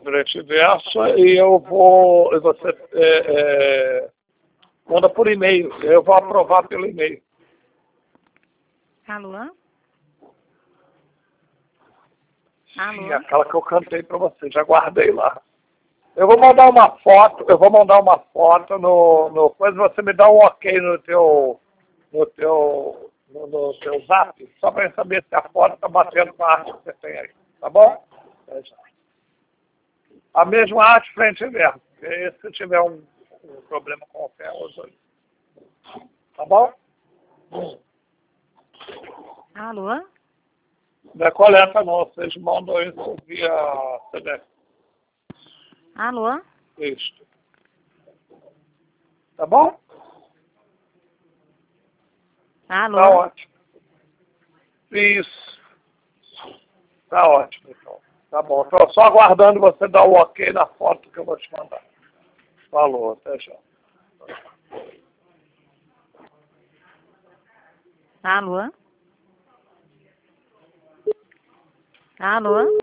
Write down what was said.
frente e verso e eu vou, e você manda por e-mail, eu vou aprovar pelo e-mail. Alô? Sim, Alô? aquela que eu cantei para você, já guardei lá. Eu vou mandar uma foto, no coisa, você me dá um ok no teu zap, só para saber se a foto está batendo com a arte que você tem aí, tá bom? A mesma arte frente e verso, porque se tiver um problema com o pé, os dois. Tá bom? Alô? Não é coleta não, vocês mandam isso via CDF. Alô? Isso. Tá bom? Alô? Tá ótimo. Isso. Tá ótimo, então. Tá bom. Estou só aguardando você dar o ok na foto que eu vou te mandar. Falou, até já. Alô? Alô?